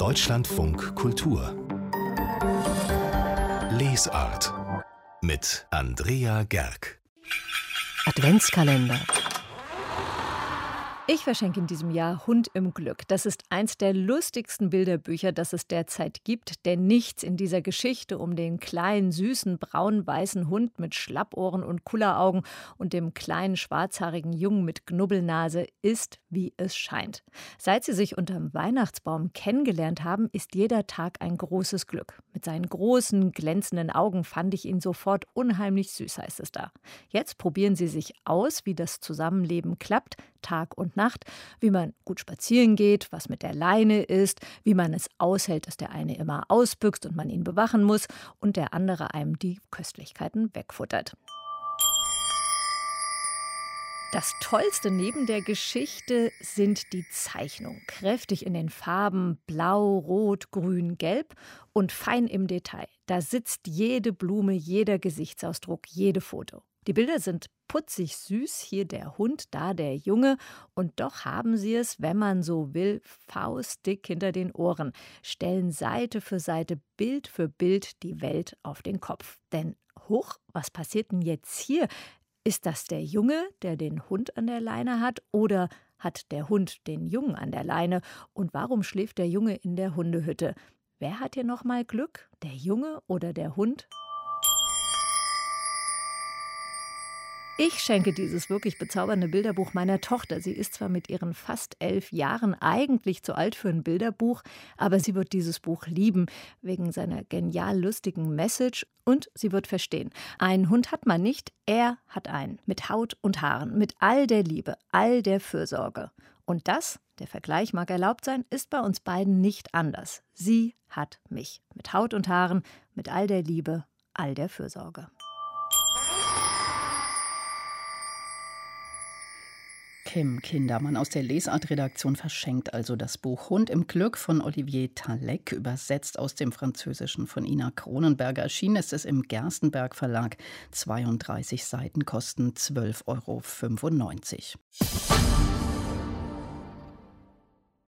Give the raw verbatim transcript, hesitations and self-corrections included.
Deutschlandfunk Kultur Lesart mit Andrea Gerg. Adventskalender. Ich verschenke in diesem Jahr Hund im Glück. Das ist eins der lustigsten Bilderbücher, das es derzeit gibt. Denn nichts in dieser Geschichte um den kleinen, süßen, braun-weißen Hund mit Schlappohren und Kulleraugen und dem kleinen, schwarzhaarigen Jungen mit Knubbelnase ist, wie es scheint. Seit sie sich unterm Weihnachtsbaum kennengelernt haben, ist jeder Tag ein großes Glück. Mit seinen großen, glänzenden Augen fand ich ihn sofort unheimlich süß, heißt es da. Jetzt probieren sie sich aus, wie das Zusammenleben klappt, Tag und Nacht, wie man gut spazieren geht, was mit der Leine ist, wie man es aushält, dass der eine immer ausbüchst und man ihn bewachen muss und der andere einem die Köstlichkeiten wegfuttert. Das Tollste neben der Geschichte sind die Zeichnungen. Kräftig in den Farben Blau, Rot, Grün, Gelb und fein im Detail. Da sitzt jede Blume, jeder Gesichtsausdruck, jede Foto. Die Bilder sind putzig süß, hier der Hund, da der Junge. Und doch haben sie es, wenn man so will, faustdick hinter den Ohren. Stellen Seite für Seite, Bild für Bild die Welt auf den Kopf. Denn, huch, was passiert denn jetzt hier? Ist das der Junge, der den Hund an der Leine hat? Oder hat der Hund den Jungen an der Leine? Und warum schläft der Junge in der Hundehütte? Wer hat hier noch mal Glück? Der Junge oder der Hund? Ich schenke dieses wirklich bezaubernde Bilderbuch meiner Tochter. Sie ist zwar mit ihren fast elf Jahren eigentlich zu alt für ein Bilderbuch, aber sie wird dieses Buch lieben, wegen seiner genial lustigen Message, und sie wird verstehen. Einen Hund hat man nicht, er hat einen. Mit Haut und Haaren, mit all der Liebe, all der Fürsorge. Und das, der Vergleich mag erlaubt sein, ist bei uns beiden nicht anders. Sie hat mich. Mit Haut und Haaren, mit all der Liebe, all der Fürsorge. Kim Kindermann aus der Lesart-Redaktion verschenkt also das Buch Hund im Glück von Olivier Talek, übersetzt aus dem Französischen von Ina Kronenberger. Erschienen ist es im Gerstenberg Verlag. zweiunddreißig Seiten kosten zwölf Euro fünfundneunzig.